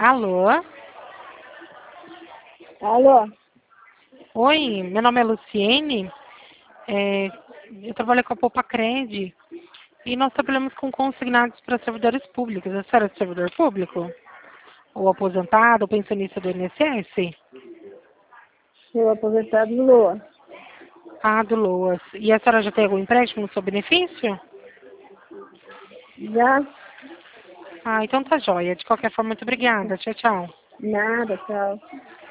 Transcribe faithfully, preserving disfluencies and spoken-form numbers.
Alô? Alô? Oi, meu nome é Luciene. É, eu trabalho com a Poupa Cred e nós trabalhamos com consignados para servidores públicos. A senhora é servidor público? Ou aposentado, ou pensionista do I N S S? Sou aposentado do Lua. Ah, do Loas. E a senhora já tem algum empréstimo no seu benefício? Já? Ah, então tá joia. De qualquer forma, muito obrigada. Tchau, tchau. Nada, tchau.